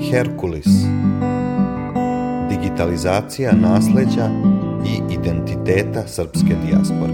Herkulis. Digitalizacija nasleđa i identiteta srpske dijaspore.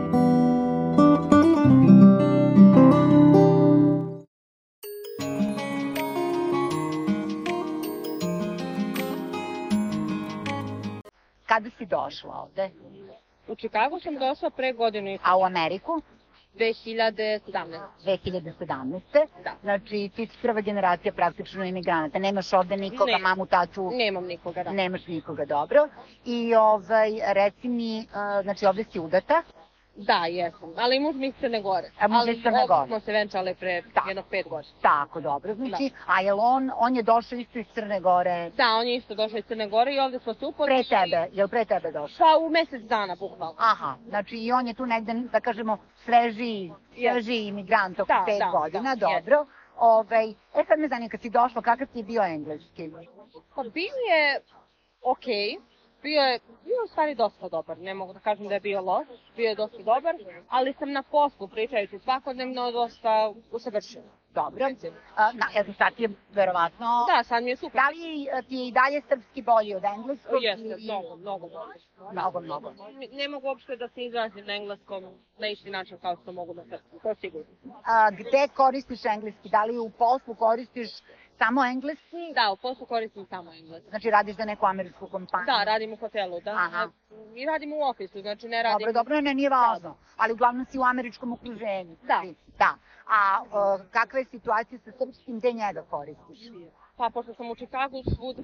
Kada si došla ovde? U Čikagu sam došla pre godinu i A u Ameriku? 2017. 2017. Da. Znači, ti si prva generacija praktično imigranata. Nemaš ovde nikoga, Ne. mamu, tatu? Nemam nikoga, da. Nemaš nikoga, dobro. I reci mi, znači ovde si udata? Da, jesam. Ali muž mi iz Crne Gore. A muž iz Crne Gore. Ali smo se venčale pre jedno 5 godina. Tako, dobro. Znači, a jel on je došao isto iz Crne Gore? Da, on je isto došao iz Crne Gore i ovde smo se upoznali. Pre tebe, jel pre tebe došao? Pa u mesec dana, bukvalno. Aha, znači i on je tu negde, da kažemo, svežiji imigrant oko 5 godina, dobro. Sad me zanima, kad si došla, kakav ti je bio engleski? Pa bio je okej. Bio je u stvari dosta dobar, ne mogu da kažem da je bio loš, bio je dosta dobar, ali sam na poslu pričajući svakodnevno dosta usavršena. Dobro. Sad ti je verovatno... Da, sad mi je super. Da li ti je i dalje srpski bolji od engleskog? Jeste, mnogo bolje. Mnogo. Ne mogu uopšte da se izrazim na engleskom na isti način kao što mogu na srpskom, to je sigurno. Gde koristiš engleski? Da li u poslu koristiš samo engleski? Da, u poslu koristim samo engleski. Znači radiš za neku američku kompaniju? Da, radim u hotelu, da. Aha. I radim u ofisu, znači ne radim... Dobro, nije važno. Ali uglavnom si u američkom okruženju. Da. A kakva je situacija sa srpskim, gde njega koristiš? Pa, pošto sam u Čikagu, svud...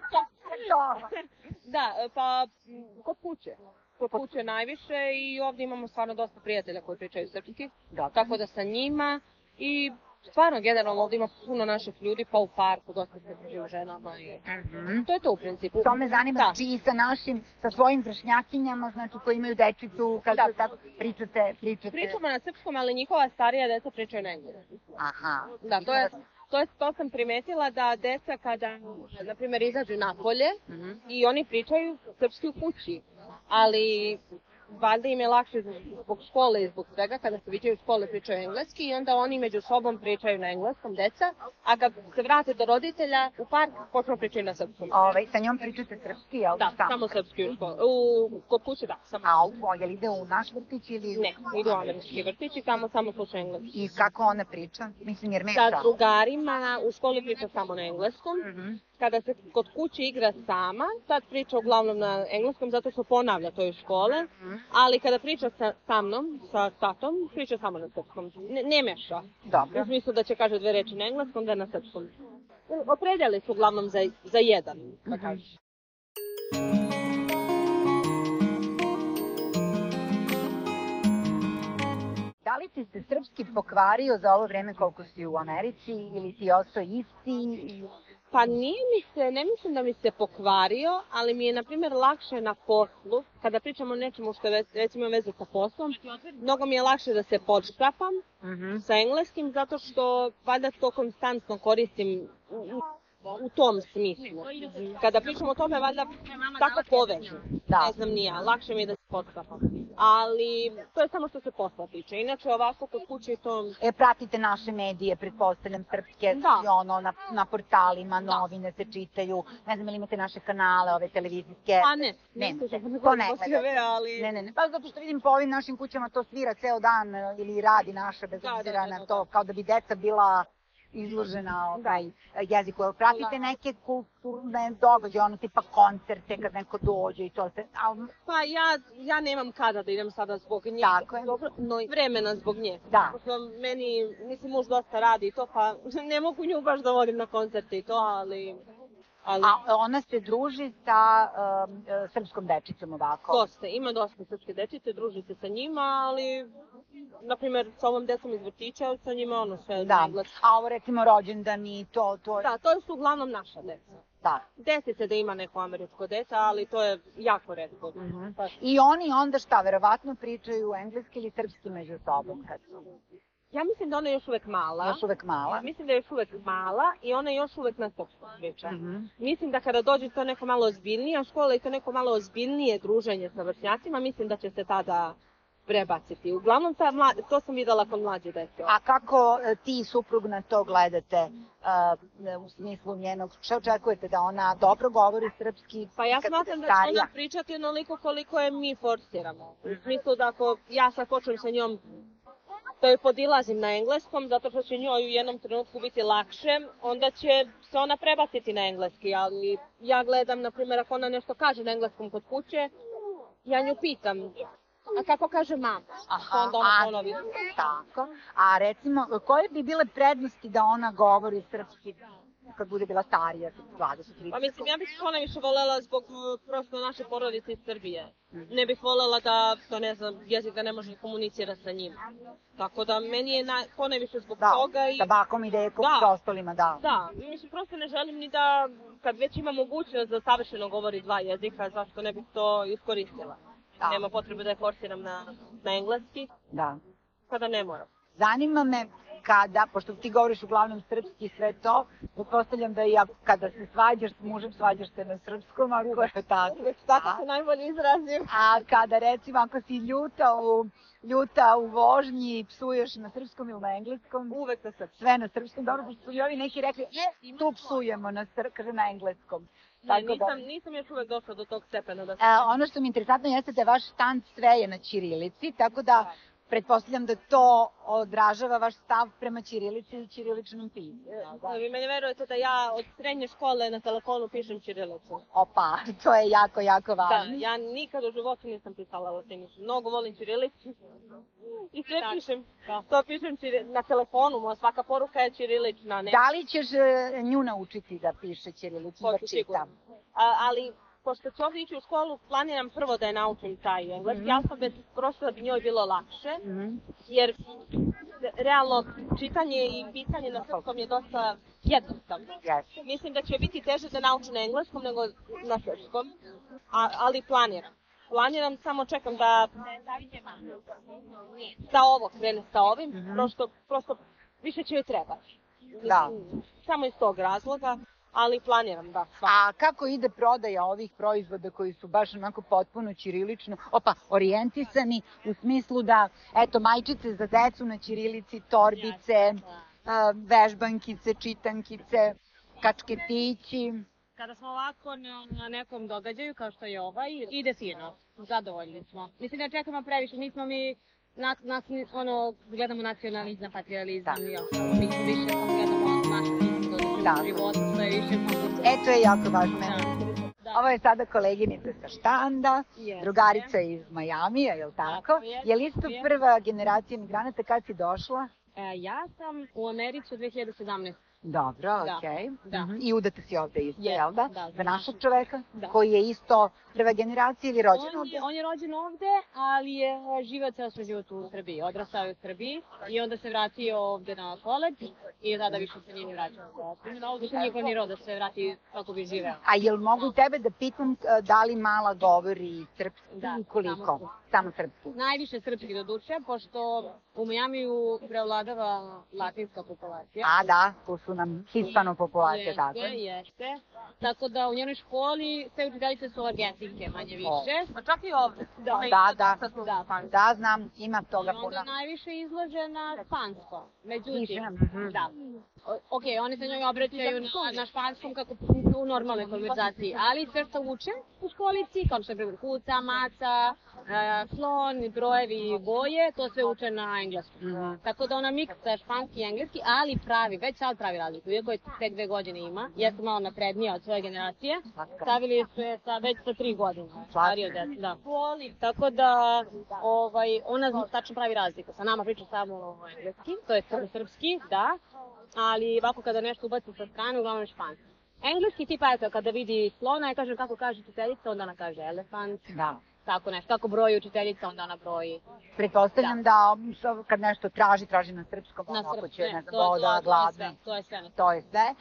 Da, pa kod kuće. Kod kuće najviše i ovdje imamo stvarno dosta prijatelja koji pričaju srpski. Tako da sa njima i stvarno generalno ovdje ima puno naših ljudi, pa u parku dosta se priđe u ženama i to je to u principu. To me zanima, znači i sa svojim vršnjakinjama, znači koji imaju dečicu, kako tako pričate? Pričamo na srpskom, ali njihova starija deca pričaju na engleskom. Aha. Da, to sam primetila da deca kada, na primjer, izađu napolje i oni pričaju srpski u kući, ali valjda im je lakše zbog škole i zbog svega, kada se viđaju u škole pričaju engleski i onda oni među sobom pričaju na engleskom, deca, a kad se vrate do roditelja u park, počnu pričaju na srpskom. Sa njom pričate srpski, jel? Da, samo srpski u školi. Kod kuće, da. Jel ide u naš vrtić ili... Ne, ide u američki vrtić i tamo samo sluša engleski. I kako ona priča? Mislim, jer meša. Sa drugarima u školi priča samo na engleskom. Kada se kod kuće igra sama, tad priča uglavnom na engleskom zato što ponavlja to iz škole, ali kada priča sa mnom, sa tatom, priča samo na srpskom. Ne meša. Dobro. U smislu da će kaže 2 reči na engleskom, da na srpskom. Opredjeli su uglavnom za jedan, da kažeš. Da li ti se srpski pokvario za ovo vreme koliko si u Americi ili ti je ostao isti? Pa ne mislim da mi se pokvario, ali mi je, na primjer, lakše na poslu, kada pričamo o nečemu što recimo ima veze sa poslom, mnogo mi je lakše da se podštrapam sa engleskim, zato što valjda to konstantno koristim u tom smislu. Kada pričamo o tome, valjda tako povežu. Ne znam ni ja, lakše mi je da se podštrapam. Ali to je samo što se posla tiče. Inače ovako kod kuće to... Pratite naše medije, pretpostavljam srpske, na portalima, novine se čitaju, ne znam ili imate naše kanale, ove televizijske... Pa ne, to ne gledate. Ne, pa zato što vidim po ovim našim kućama to svira ceo dan ili radi naše, bez obzira na to, kao da bi deca bila izložena jeziku. Pratite neke kulturne događaje, tipa koncerte kad neko dođe i to se... Pa ja nemam kada da idem sada zbog nje. Tako je. No vremena zbog nje. Da. Meni, mislim, muž dosta radi i to, pa ne mogu nju baš da vodim na koncerte i to, ali... A ona se druži sa srpskom dečicom ovako? Dosta, ima dosta srpske dečice, druži se sa njima, ali... Na primjer, sa ovom decom iz vrtića, sa njima sve na engleskom. A ovo recimo rođendani, to... Da, to su uglavnom naša deca. Da. Desi se da ima neko američko deca, ali to je jako retko. I oni onda šta, verovatno pričaju engleski ili srpski među sobom? Ja mislim da ona je još uvek mala. Još uvek mala? Mislim da je još uvek mala i ona je još uvek na srpskom priča. Mislim da kada dođe to neko malo ozbiljnija škola i to neko malo ozbiljnije druženje sa vršnjacima, mislim da će se tada prebaciti. Uglavnom, to sam videla kod mlađe dece. A kako ti i suprug na to gledate? u smislu njenog, što očekujete, da ona dobro govori srpski? Pa ja smatram da će ona pričati onoliko koliko je mi forsiramo. U smislu da ako ja sad počnem sa njom da joj podilazim na engleskom, zato što će njoj u jednom trenutku biti lakše, onda će se ona prebaciti na engleski, ali ja gledam, na primjer, ako ona nešto kaže na engleskom kod kuće, ja nju pitam, a kako kaže mama? Onda ona ponovi. Tako. A recimo, koje bi bile prednosti da ona govori srpski kad bude bila starija, 20-30? Pa mislim, ja bih to najviše volela zbog prosto naše porodice iz Srbije. Ne bih volela da, ne znam, jezik da ne može komunicirati sa njim. Tako da meni je ponajviše zbog toga. Da, sa bakom i dekom, s ostalima, da. Da, mislim, prosto ne želim ni da, kad već ima mogućnost da savršeno govori 2 jezika, zašto ne bih to iskoristila. Nema potrebe da je forsiram na engleski, kada ne moram. Zanima me kada, pošto ti govoriš uglavnom srpski i sve to, pretpostavljam da i kada se svađaš s mužem, svađaš se na srpskom, ako je tako. Tako se najbolje izrazim. A kada recimo, ako si ljuta u vožnji, psuješ na srpskom ili na engleskom? Uvek na srpskom. Sve na srpskom, dobro, pošto su i ovi neki rekli, tu psujemo kaže na engleskom. Nisam još uvek došla do tog stepena da se... Ono što mi je interesantno jeste da vaš stand sve je na ćirilici, tako da pretpostavljam da to odražava vaš stav prema ćirilici i ćiriličnom pismu. Vi meni verujete da ja od srednje škole na telefonu pišem ćirilicu. Opa, to je jako, jako važno. Da, ja nikad u životu nisam pisala latinicu. Mnogo volim ćirilicu i sve pišem. To pišem na telefonu, moja svaka poruka je ćirilična. Da li ćeš nju naučiti da piše ćirilicu, da čita? Ali... Pošto ću ovdje ići u školu, planiram prvo da je naučim taj engleski alfabet, prosto da bi njoj bilo lakše, jer realno čitanje i pisanje na srpskom je dosta jednostavno. Mislim da će biti teže da nauči na engleskom nego na srpskom, ali planiram. Planiram, samo čekam da ovo krene sa ovim, prosto više će joj trebati. Samo iz tog razloga. Ali planiram, da. A kako ide prodaja ovih proizvoda koji su baš onako potpuno ćirilično, orijentisani u smislu da, eto, majčice za decu na ćirilici, torbice, vežbankice, čitankice, kačketići? Kada smo ovako na nekom događaju, kao što je ovaj, ide fino, zadovoljni smo. Mislim da čekamo previše, nismo mi, gledamo nacionalizam, patriotalizam i ostalo, mi smo više gledamo naše života, što je više moguće. To je jako važno. Ovo je sada koleginica sa štanda, drugarica iz Majamija, je li tako? Je li isto prva generacija migranata, kad si došla? Ja sam u Americi u 2017. Dobro, okej. I udata si ovde isto, jel da? Za našeg čoveka, koji je isto prva generacija ili rođen ovde? On je rođen ovde, ali je živeo ceo svoj život u Srbiji. Odrastao je u Srbiji i onda se vratio ovde na koleđ i tada više se nije vraćao. Ovde se niko ni roda se vrati kako bi živeo. A jel mogu tebe da pitam da li Mala govori srpski i koliko? Samo srpski? Najviše srpski do duše, pošto u Majamiju prevladava latinska populacija. A da, tu su nam hispano populacija, tako? Jeste. Tako da u njenoj školi sve učiteljice su argentinke, manje više. Pa čak i ovde. Da, znam, ima toga puno. I onda najviše izložena špansko. Međutim, ok, oni se njoj obraćaju na španskom kako u normalnoj konverzaciji, ali sve što učem u školici, kao što je kuca, maca, slon, brojevi, boje, to sve uče na engleskom. Tako da ona miksa španski i engleski, ali već sad pravi razliku, iako je tek 2 godine ima, ja sam malo naprednija od svoje generacije, stavili su je već sa 3 godine, stariji od djeca, da. Tako da ona tačno pravi razliku, sa nama priča samo engleski, to je srpski, da, ali ovako kada nešto ubaci sa strane, uglavnom je španski. Engleski tipa, eto, kada vidi slona, ja kažem kako kaže učiteljica, onda ona kaže elefant. Da. Tako nešto, kako broji učiteljica, onda ona broji. Pretpostavljam da kad nešto traži na srpskom, ako će, ne znam, voda, gladno. To je sve. To je sve.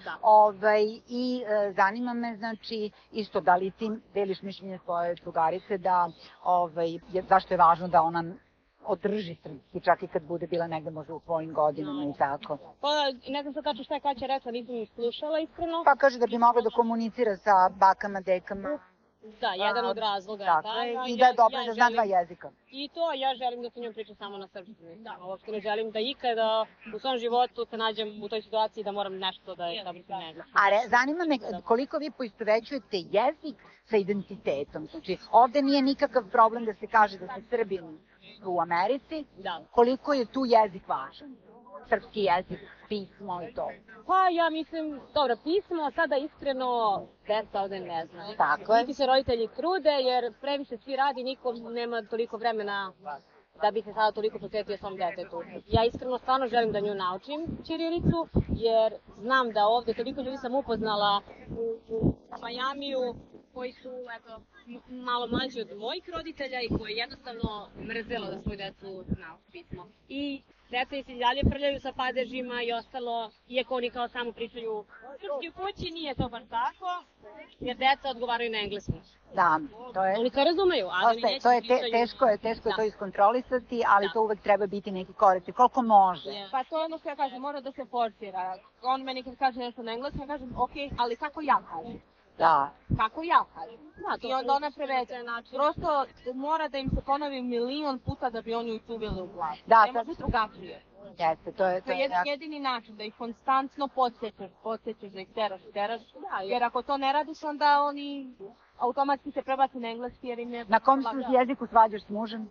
I zanima me, znači, isto da li ti deliš mišljenje svoje drugarice da, zašto je važno da ona održi srpski, čak i kad bude bila negde možda u tvojim godinama i tako. Pa ne znam sad tačno šta je Kaća rekla, nisam ih slušala iskreno. Pa kaže da bi mogla da komunicira sa bakama, dekama. Da, jedan od razloga. Tako je, i da je dobro da zna dva jezika. I to, ja želim da sa njom pričam samo na srpskom. Uopšte ne želim da ikada u svom životu se nađem u toj situaciji da moram nešto da je savršen engleski. A zanima me koliko vi poistovećujete jezik sa identitetom. Znači, ovde nije nikakav problem da se kaže da ste Srbin u Americi. Koliko je tu jezik važan? Srpski jezik, pismo i to. Pa ja mislim, dobro, pismo sada iskreno deca ovde ne zna. Tako je. Niti se roditelji trude jer previše svi radi, nikom nema toliko vremena da bi se sada toliko posvetio svom detetu. Ja iskreno stvarno želim da nju naučim ćirilicu jer znam da ovde toliko ljudi sam upoznala u Majamiju koji su malo mlađi od mojih roditelja i koji jednostavno mrzelo da svoju decu nauči pismo. I deca i se dalje prljaju sa padežima i ostalo, iako oni kao samo pričaju srpski u kući, nije to baš tako, jer deca odgovaraju na engleskom. Da, to je... Oni to razumeju, ali neće to je teško je to iskontrolisati, ali to uvek treba biti neki korektiv, koliko može. Pa to je ono što ja kažem, mora da se forsira. On meni kad kaže nešto na engleskom, ja kažem, ok, ali kako ja kažem? Da. Kako ja kažem? I onda ona preveće način. Prosto mora da im se ponovi milion puta da bi oni utuvili u glavu. Da, ne može drugačije. Jeste, to je jedini način da ih konstantno podsjećaš da ih teraš. Jer ako to ne radiš, onda oni automatski se prebaci na engleski jer im ne... Na kom jeziku svađaš s mužem?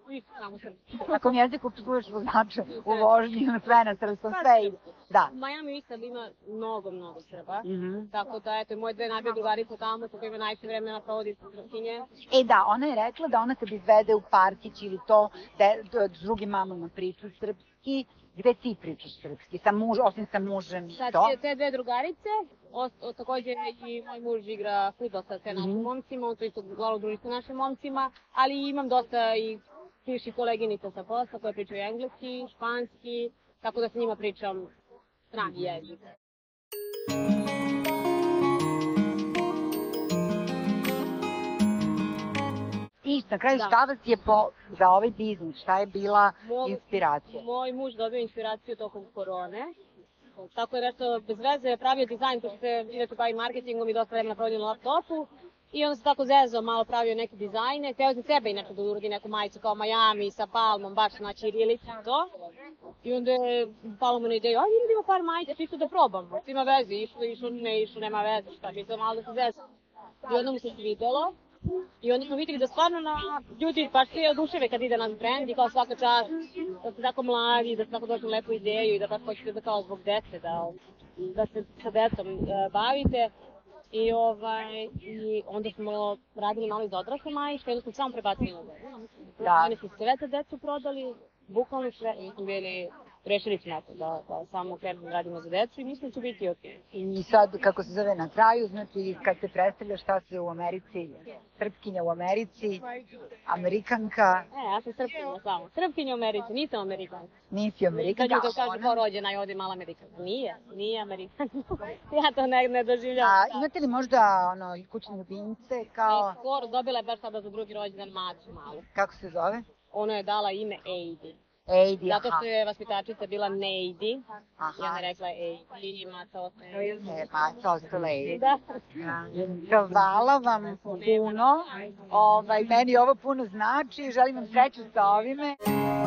Na kom jeziku psuješ vozača u vožnji, na sve na srpskom, sve ide. Da. U Majami isto ima mnogo Srba, tako da eto, moje dve najbolje drugarice tamo, sa kojima najviše vremena provodi sa srpkinje. Da, ona je rekla da ona kad izvede u parkić ili to, da s drugim mamama priču srpski, gde ti pričaš srpski, osim sa mužem i to? Sad te dve drugarice, takođe i moj muž igra fudbal sa sve našim momcima, on to isto uglavnom druži sa našim momcima, ali imam dosta i bivših koleginica sa posla koje pričaju engleski, španski, tako da sa njima pričam strani jezik. I na kraju šta vas je za ovaj biznis, šta je bila inspiracija? Moj muž dobio inspiraciju tokom korone. Tako je nešto bez veze je pravio dizajn, pošto se inače bavi marketingom i dosta vremena provodio na laptopu. I onda se tako zezao, malo pravio neke dizajne. Hteo za sebe inače da uradi neku majicu kao Majami sa palmom, baš na ćirilici i to. I onda je palo mu na ideju, ajde idemo par majice, čisto da probamo. Ima veze, išlo, nema veze, šta, čisto malo da se zezao. I onda mu se svidelo. I onda smo vidjeli da stvarno ljudi baš svi oduševe kad ide naš brend i kao svaka čast da ste tako mladi, da ste tako došli lepu ideju i da baš hoćete da kao zbog dece, da se sa decom bavite. I onda smo radili malo iz odrasle majičke, onda smo samo prebacili na decu. Oni su sve za decu prodali, bukvalno sve, i mi smo bili rešili smo da samo krenemo radimo za decu i mislim da će biti ok. I sad, kako se zove na kraju, znači kad se predstavlja šta se u Americi, srpkinja u Americi, Amerikanka... Ja sam srpkinja samo. Srpkinja u Americi, nisam Amerikanka. Nisi Amerikanka, a ona? Kad ju kažu kao rođena i ovdje mala Amerikanka. Nije Amerikanka. Ja to ne doživljavam. A imate li možda kućne ljubimce kao... Skoro, dobila je baš sada za drugi rođendan macu malu. Kako se zove? Ona je dala ime Eidi. Ejdi, zato što je vaspitačica bila Nejdi. I ona je rekla Ejdi i maca ostala Ejdi. Maca ostala Ejdi. Da. Hvala vam puno. Meni ovo puno znači. Želim vam sreću sa ovime.